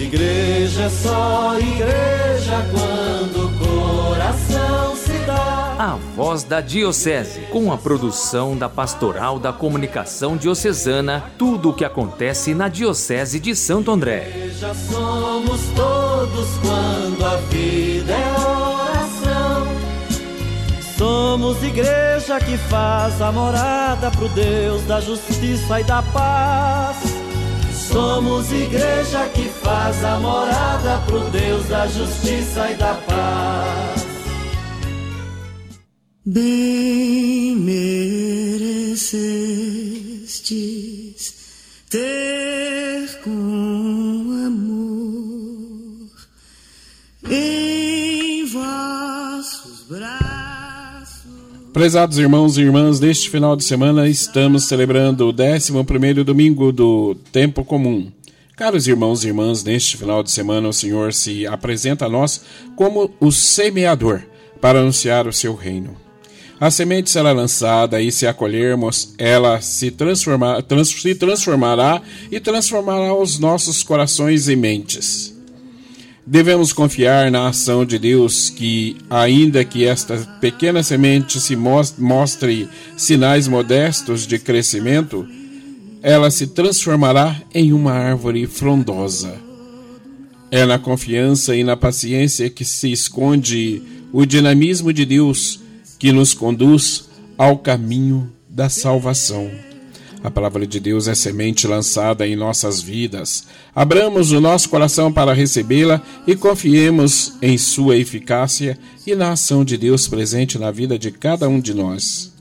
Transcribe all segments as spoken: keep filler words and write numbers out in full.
Igreja é só igreja quando o coração se dá. A Voz da Diocese, com a produção da Pastoral da Comunicação Diocesana, tudo o que acontece na Diocese de Santo André. Igreja somos todos quando a vida é oração. Somos igreja que faz a morada pro Deus da justiça e da paz. Somos igreja que faz a morada pro Deus da justiça e da paz. Bem merecestes ter com amor em vossos braços. Prezados irmãos e irmãs, neste final de semana estamos celebrando o décimo primeiro domingo do Tempo Comum. Caros irmãos e irmãs, neste final de semana o Senhor se apresenta a nós como o semeador para anunciar o seu reino. A semente será lançada e, se acolhermos, ela se, transforma, trans, se transformará e transformará os nossos corações e mentes. Devemos confiar na ação de Deus que, ainda que esta pequena semente se mostre sinais modestos de crescimento, ela se transformará em uma árvore frondosa. É na confiança e na paciência que se esconde o dinamismo de Deus que nos conduz ao caminho da salvação. A palavra de Deus é semente lançada em nossas vidas. Abramos o nosso coração para recebê-la e confiemos em sua eficácia e na ação de Deus presente na vida de cada um de nós.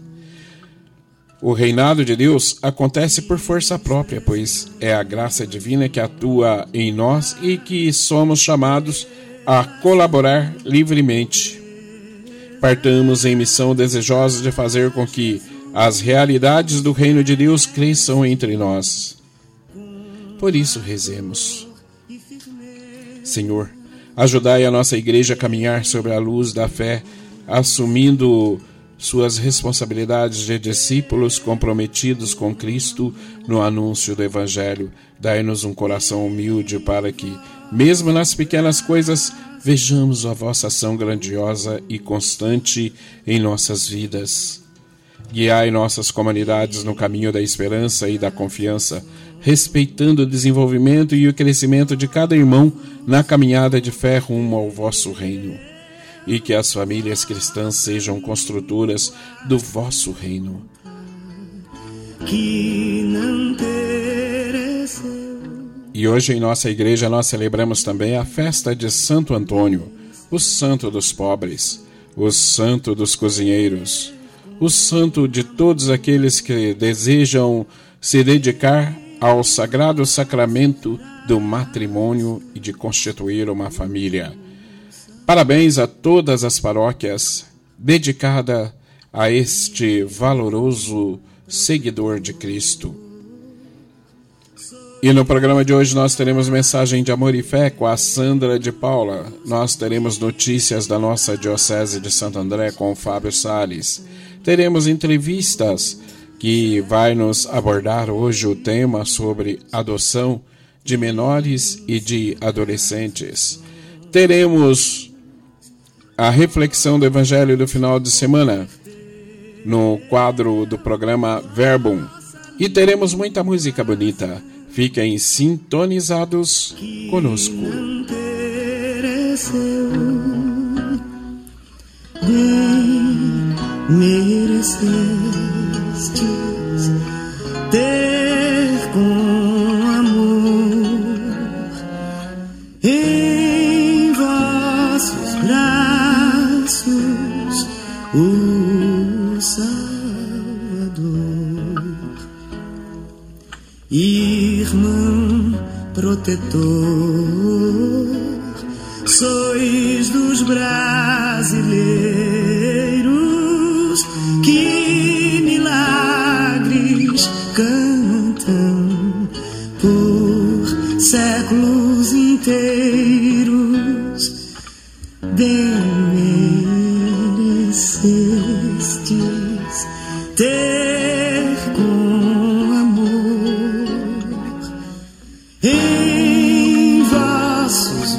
O reinado de Deus acontece por força própria, pois é a graça divina que atua em nós e que somos chamados a colaborar livremente. Partamos em missão desejosa de fazer com que as realidades do reino de Deus cresçam entre nós. Por isso rezemos. Senhor, ajudai a nossa igreja a caminhar sobre a luz da fé, assumindo suas responsabilidades de discípulos comprometidos com Cristo no anúncio do Evangelho. Dai-nos um coração humilde para que, mesmo nas pequenas coisas, vejamos a vossa ação grandiosa e constante em nossas vidas. Guiai nossas comunidades no caminho da esperança e da confiança, respeitando o desenvolvimento e o crescimento de cada irmão na caminhada de fé rumo ao vosso reino. E que as famílias cristãs sejam construtoras do vosso reino. Que não pereceu. E hoje em nossa igreja nós celebramos também a festa de Santo Antônio, o santo dos pobres, o santo dos cozinheiros, o santo de todos aqueles que desejam se dedicar ao sagrado sacramento do matrimônio e de constituir uma família. Parabéns a todas as paróquias dedicadas a este valoroso seguidor de Cristo. E no programa de hoje nós teremos mensagem de amor e fé com a Sandra de Paula. Nós teremos notícias da nossa Diocese de Santo André com o Fábio Salles. Teremos entrevistas que vai nos abordar hoje o tema sobre adoção de menores e de adolescentes. Teremos a reflexão do Evangelho do final de semana no quadro do programa Verbum. E teremos muita música bonita. Fiquem sintonizados conosco. Bem merecestes ter com amor em vossos braços o Salvador. Irmão protetor, sois dos brasileiros que milagres cantam por séculos inteiros. Bem merecestes ter com amor em vós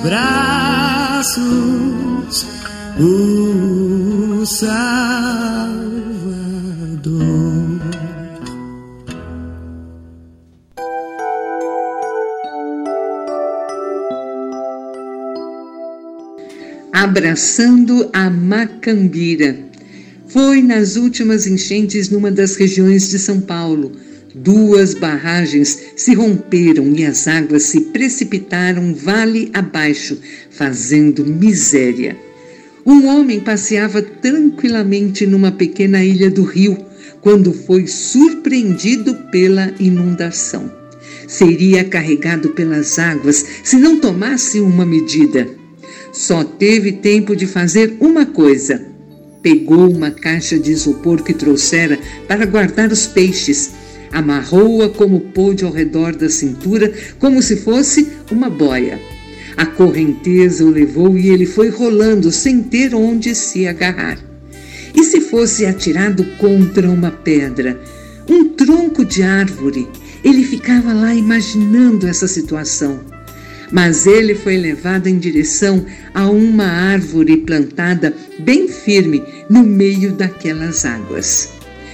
braços o Salvador. Abraçando a Macambira. Foi nas últimas enchentes numa das regiões de São Paulo. Duas barragens se romperam e as águas se precipitaram vale abaixo, fazendo miséria. Um homem passeava tranquilamente numa pequena ilha do rio, quando foi surpreendido pela inundação. Seria carregado pelas águas se não tomasse uma medida. Só teve tempo de fazer uma coisa. Pegou uma caixa de isopor que trouxera para guardar os peixes, amarrou-a como pôde ao redor da cintura, como se fosse uma boia. A correnteza o levou e ele foi rolando sem ter onde se agarrar. E se fosse atirado contra uma pedra, um tronco de árvore? Ele ficava lá imaginando essa situação. Mas ele foi levado em direção a uma árvore plantada bem firme no meio daquelas águas.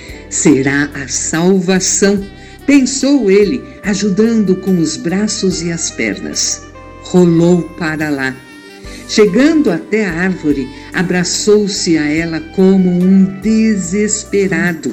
Será a salvação, pensou ele, ajudando com os braços e as pernas. Rolou para lá. Chegando até a árvore, abraçou-se a ela como um desesperado.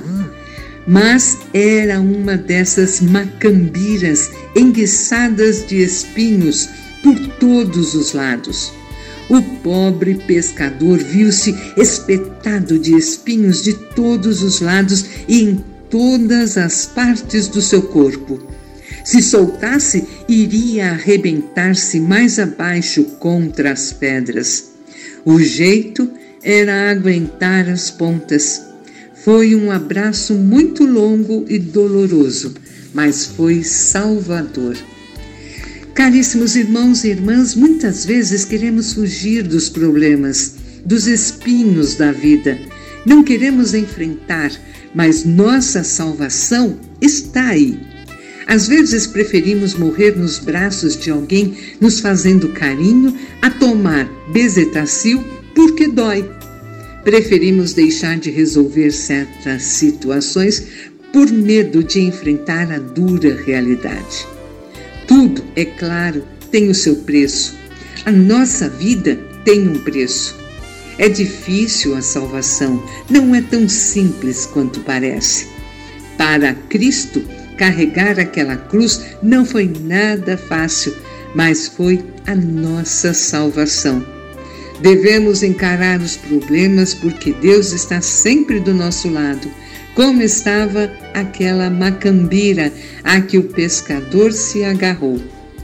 Mas era uma dessas macambiras enguiçadas de espinhos por todos os lados. O pobre pescador viu-se espetado de espinhos de todos os lados e em todas as partes do seu corpo. Se soltasse, iria arrebentar-se mais abaixo contra as pedras. O jeito era aguentar as pontas. Foi um abraço muito longo e doloroso, mas foi salvador. Caríssimos irmãos e irmãs, muitas vezes queremos fugir dos problemas, dos espinhos da vida. Não queremos enfrentar, mas nossa salvação está aí. Às vezes preferimos morrer nos braços de alguém nos fazendo carinho a tomar bezetacil porque dói. Preferimos deixar de resolver certas situações por medo de enfrentar a dura realidade. Tudo, é claro, tem o seu preço. A nossa vida tem um preço. É difícil a salvação, não é tão simples quanto parece. Para Cristo, carregar aquela cruz não foi nada fácil, mas foi a nossa salvação. Devemos encarar os problemas porque Deus está sempre do nosso lado, como estava aquela macambira a que o pescador se agarrou.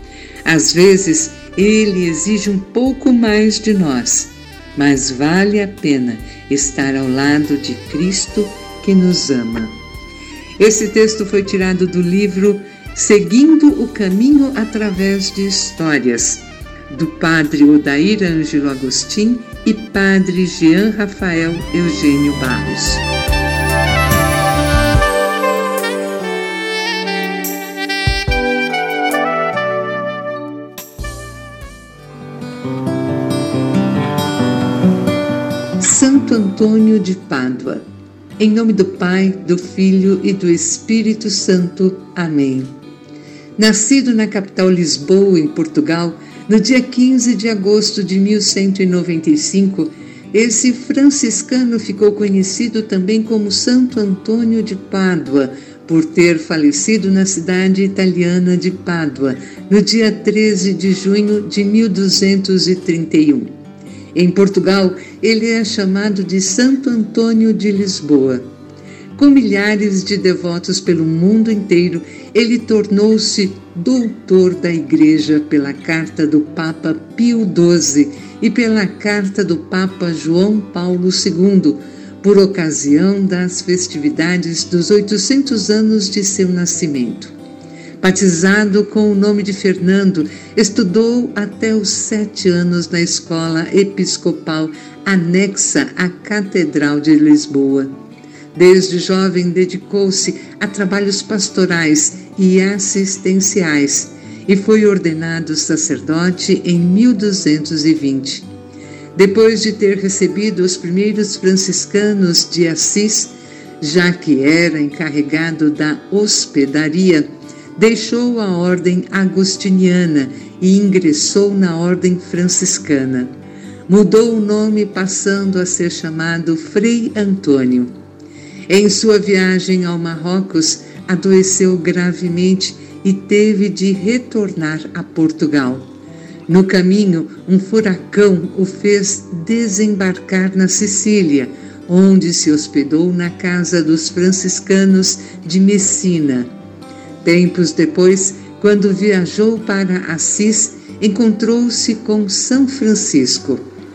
Às vezes, Ele exige um pouco mais de nós, mas vale a pena estar ao lado de Cristo que nos ama. Esse texto foi tirado do livro Seguindo o Caminho através de Histórias, do padre Odair Ângelo Agostinho e padre Jean Rafael Eugênio Barros. Santo Antônio de Pádua. Em nome do Pai, do Filho e do Espírito Santo. Amém. Nascido na capital Lisboa, em Portugal, no dia quinze de agosto de mil cento e noventa e cinco, esse franciscano ficou conhecido também como Santo Antônio de Pádua, por ter falecido na cidade italiana de Pádua, no dia treze de junho de mil duzentos e trinta e um. Em Portugal, ele é chamado de Santo Antônio de Lisboa. Com milhares de devotos pelo mundo inteiro, ele tornou-se doutor da Igreja pela carta do Papa Pio doze e pela carta do Papa João Paulo segundo, por ocasião das festividades dos oitocentos anos de seu nascimento. Batizado com o nome de Fernando, estudou até os sete anos na escola episcopal anexa à Catedral de Lisboa. Desde jovem dedicou-se a trabalhos pastorais e assistenciais e foi ordenado sacerdote em mil duzentos e vinte. Depois de ter recebido os primeiros franciscanos de Assis, já que era encarregado da hospedaria, deixou a ordem agostiniana e ingressou na ordem franciscana. Mudou o nome, passando a ser chamado Frei Antônio. Em sua viagem ao Marrocos, adoeceu gravemente e teve de retornar a Portugal. No caminho, um furacão o fez desembarcar na Sicília, onde se hospedou na casa dos franciscanos de Messina. Tempos depois, quando viajou para Assis, encontrou-se com São Francisco.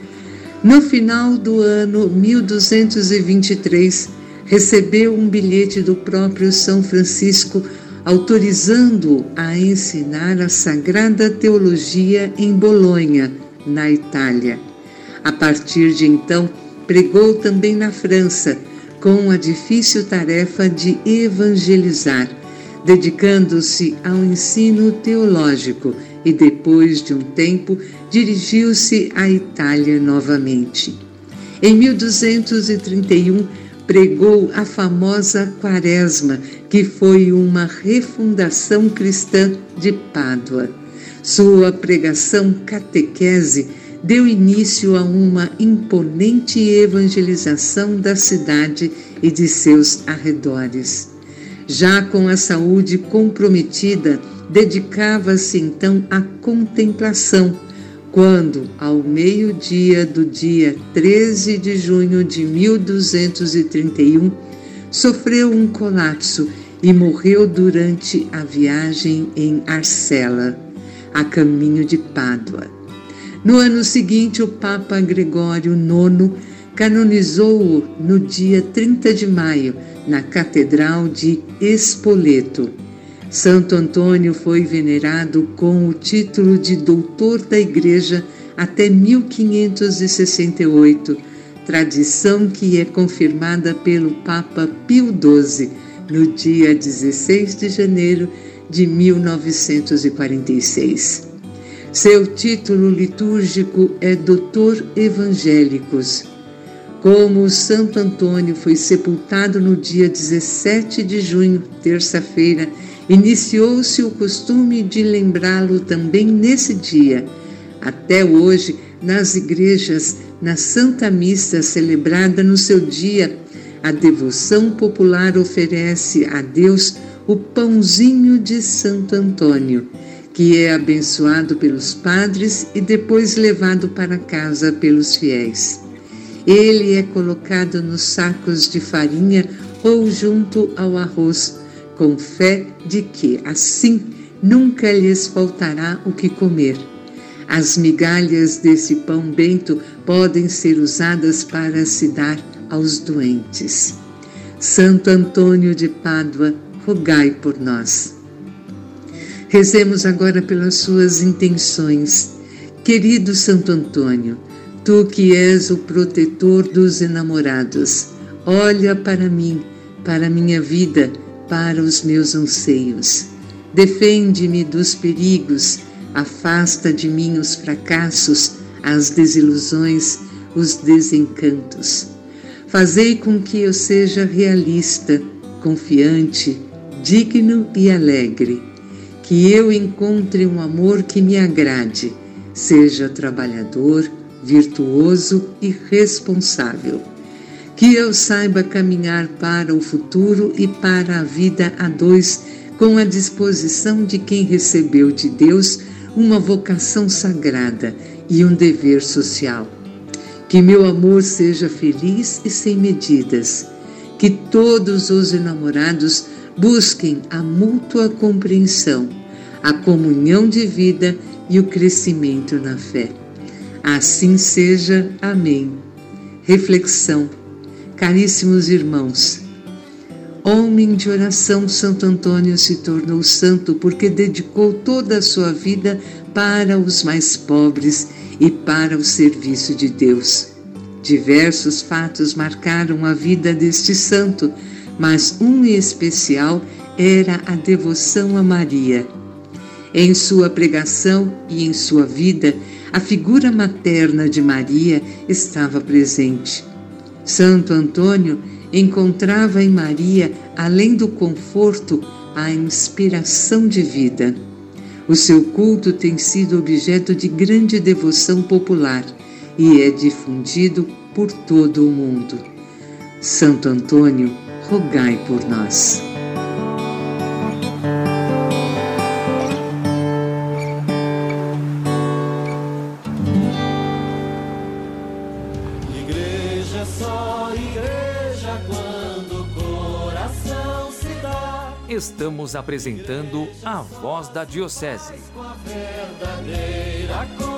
No final do ano mil duzentos e vinte e três, recebeu um bilhete do próprio São Francisco, autorizando-o a ensinar a Sagrada Teologia em Bolonha, na Itália. A partir de então, pregou também na França, com a difícil tarefa de evangelizar, dedicando-se ao ensino teológico e, depois de um tempo, dirigiu-se à Itália novamente. Em mil duzentos e trinta e um, pregou a famosa Quaresma, que foi uma refundação cristã de Pádua. Sua pregação catequese deu início a uma imponente evangelização da cidade e de seus arredores. Já com a saúde comprometida, dedicava-se então à contemplação, quando, ao meio-dia do dia treze de junho de mil duzentos e trinta e um, sofreu um colapso e morreu durante a viagem em Arcela, a caminho de Pádua. No ano seguinte, o Papa Gregório nono canonizou-o no dia trinta de maio, na Catedral de Spoleto. Santo Antônio foi venerado com o título de Doutor da Igreja até mil quinhentos e sessenta e oito, tradição que é confirmada pelo Papa Pio doze, no dia dezesseis de janeiro de mil novecentos e quarenta e seis. Seu título litúrgico é Doutor Evangélicos. Como Santo Antônio foi sepultado no dia dezessete de junho, terça-feira, iniciou-se o costume de lembrá-lo também nesse dia. Até hoje, nas igrejas, na Santa Missa celebrada no seu dia, a devoção popular oferece a Deus o pãozinho de Santo Antônio, que é abençoado pelos padres e depois levado para casa pelos fiéis. Ele é colocado nos sacos de farinha ou junto ao arroz, com fé de que, assim, nunca lhes faltará o que comer. As migalhas desse pão bento podem ser usadas para se dar aos doentes. Santo Antônio de Pádua, rogai por nós. Rezemos agora pelas suas intenções. Querido Santo Antônio, tu que és o protetor dos enamorados, olha para mim, para minha vida, para os meus anseios. Defende-me dos perigos, afasta de mim os fracassos, as desilusões, os desencantos. Fazei com que eu seja realista, confiante, digno e alegre, que eu encontre um amor que me agrade, seja trabalhador, virtuoso e responsável. Que eu saiba caminhar para o futuro e para a vida a dois, com a disposição de quem recebeu de Deus uma vocação sagrada e um dever social. Que meu amor seja feliz e sem medidas. Que todos os enamorados busquem a mútua compreensão, a comunhão de vida e o crescimento na fé. Assim seja. Amém. Reflexão. Caríssimos irmãos, homem de oração, Santo Antônio se tornou santo porque dedicou toda a sua vida para os mais pobres e para o serviço de Deus. Diversos fatos marcaram a vida deste santo, mas um em especial era a devoção a Maria. Em sua pregação e em sua vida, a figura materna de Maria estava presente. Santo Antônio encontrava em Maria, além do conforto, a inspiração de vida. O seu culto tem sido objeto de grande devoção popular e é difundido por todo o mundo. Santo Antônio, rogai por nós. Igreja é só igreja quando o coração se dá. Estamos apresentando a Voz da Diocese. Com a verdadeira